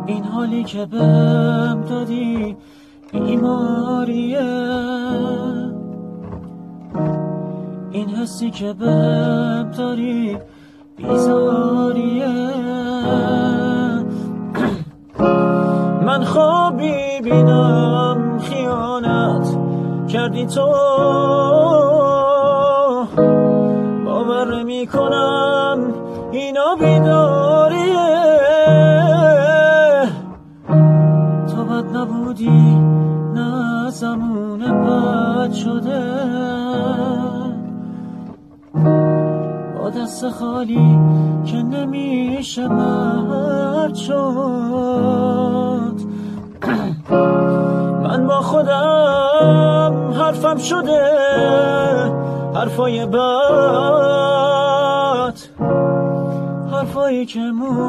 این حالی که بهم دادی بیماریه، این حسی که بهم داری بیزاریه. من خوابی بینم خیانت کردی تو، باور نمی کنم اینا بیداریه. تو بد نبودی نه زمونه بد شده، با دست خالی که نمیشه مرد شد. من با خودم حرفم شده، حرفای بد، حرفایی که